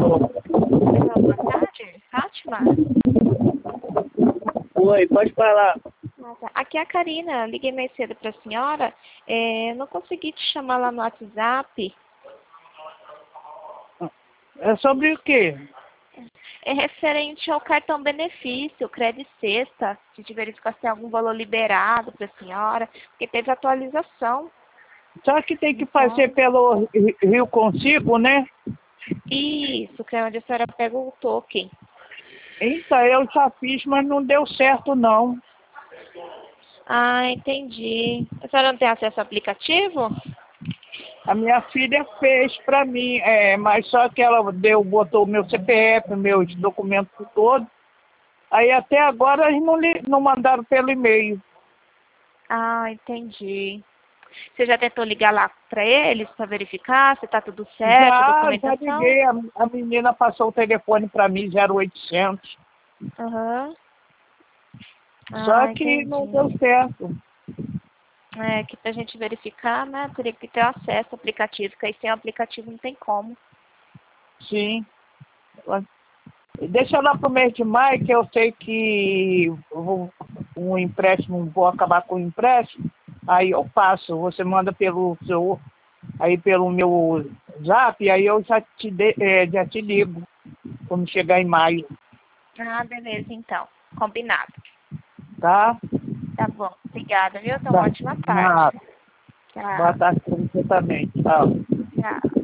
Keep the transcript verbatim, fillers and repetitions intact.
Boa tarde, Fátima. Oi, pode falar. Nossa, aqui é a Karina, liguei mais cedo para a senhora, é, não consegui te chamar lá no WhatsApp. É sobre o quê? É referente ao cartão benefício, crédito sexta, a gente verificou se tem algum valor liberado para a senhora, porque teve atualização. Só que tem que Então, fazer pelo Rio Consigo, né? Isso, que é onde a senhora pega o token. Então, eu já fiz, mas não deu certo, não. Ah, entendi. A senhora não tem acesso ao aplicativo? A minha filha fez para mim, é, mas só que ela deu, botou o meu C P F, meus documentos todos. Aí até agora eles não, li, não mandaram pelo e-mail. Ah, entendi. Você já tentou ligar lá para eles para verificar se está tudo certo, Já, já documentação? liguei, a, a menina passou o telefone para mim, zero oitocentos. Aham. Só Ah, que entendi. não deu certo. É que pra gente verificar, né, teria que ter acesso ao aplicativo, porque aí sem o aplicativo não tem como. Sim. Deixa lá pro mês de maio, que eu sei que vou, um empréstimo, vou acabar com o empréstimo, aí eu passo, você manda pelo seu, aí pelo meu zap, aí eu já te, de, é, já te ligo quando chegar em maio, Ah, beleza, então. Combinado. tá? Tá bom. Obrigada, viu? Então, Tá. ótima tarde. Na, boa Tchau. tarde pra você também, tchau. Tchau.